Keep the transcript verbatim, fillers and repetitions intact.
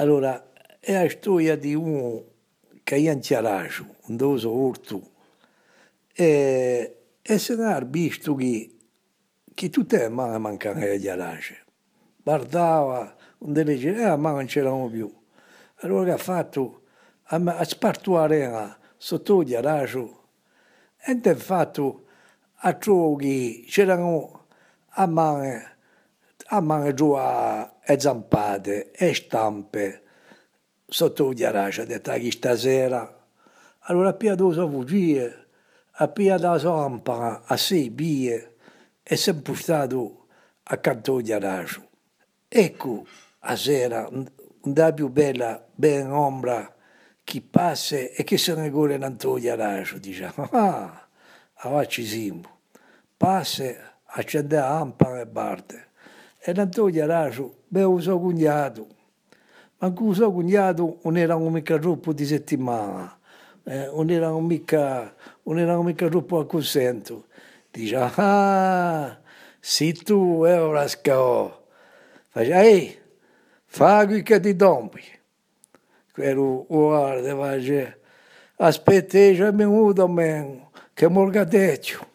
Allora, è la storia di uno che è in Chiaraggio, un doso urto, e, e se ne ha visto che, che tutte le mani mancano le Chiaraggio. Guardava, un delle e le mani non c'erano più. Allora che ha fatto? Ha, ha sparto l'arena sotto il Chiaraggio e ha fatto a trovo che c'erano a mani a mano giù a zampate e stampe sotto il garage, ha detto che stasera. Allora ha pigliato fuggire, ha pigliato la lampada a sei vie e si è impostato accanto al garage. Ecco, a sera, una più bella, ben ombra, chi passa e che se ne corre dentro il garage, diciamo, ah, ah, ci siamo. Passa, accende la lampada e parte. E dentro il garage, bevo il suo cognato. Ma il suo cognato non era mica troppo di settimana, eh, non era mica, non era mica troppo a consento. Dice, ah, sei tu, eh, ora scao. Faccia, ehi, fa qui che ti dompi. Quello guarda, face, aspetta, c'è venuto a me, che morgadeccio.